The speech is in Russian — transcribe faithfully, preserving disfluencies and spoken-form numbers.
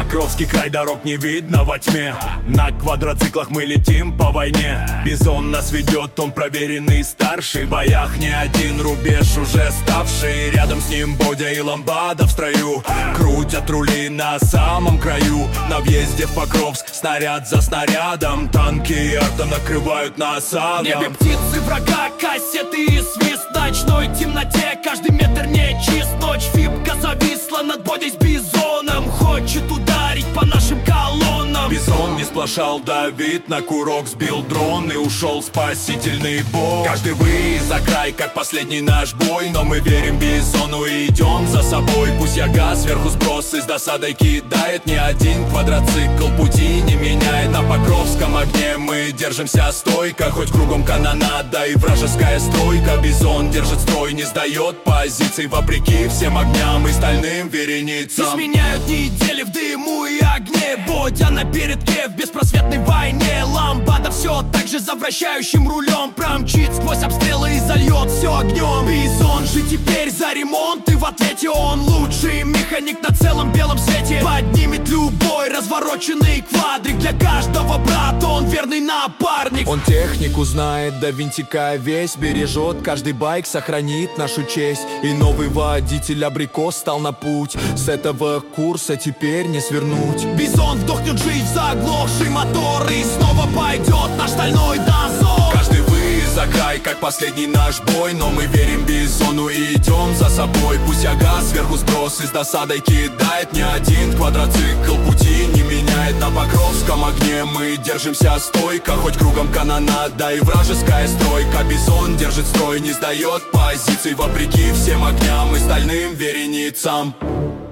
Покровский край, дорог не видно во тьме. На квадроциклах мы летим по войне. Бизон нас ведет, он проверенный, старший. В боях не один рубеж уже ставший. Рядом с ним Бодя и Ламбада в строю. Крутят рули на самом краю. На въезде в Покровск снаряд за снарядом. Танки и арта накрывают нас адом. В небе птицы врага, кассеты и свист. В ночной темноте каждый метр не чист. Ночь фибка зависла над Бодей с Бизоном. Хочет ударить по нашим колоннам. Бизон не сплошал, Давид на курок сбил дрон и ушел в спасительный бой. Каждый выезд за край, как последний наш бой. Но мы верим Бизону и идем за собой. Пусть яга сверху сбросы с досадой кидает. Ни один квадроцикл пути не меняет. На Покровском огне мы держимся стойко. Хоть кругом канонада и вражеская стройка. Бизон держит строй, не сдает позиций. Вопреки всем огням и стальным вереницам. Не сменяют недели в дыму и огне. Бодя на передке в беспросветной войне. Ламбада все так же за вращающим рулем промчит сквозь обстрелы и зальет все огнем. Бизон же теперь за ремонт, и в ответе он лучший механик на целом белом свете. Поднимет любой развороченный квадрик. Для каждого брата он верный напарник. Он технику знает до винтика весь. Бережет каждый байк, сохранит нашу честь. И новый водитель абрикос стал на путь. С этого курса теперь не свернуть. Бизон вдохнет жизнь в заглохший мотор. И снова пойдет наш стальной дозор. Каждый выезд за край, как последний наш бой. Но мы верим Бизону и идем за собой. Пусть яга сверху сбросы с досадой кидает. Ни один квадроцикл пути не меняет. На Покровском огне мы держимся стойко. Хоть кругом канонада и вражеская стройка. Бизон держит строй, не сдает позиций. Вопреки всем огням и стальным вереницам.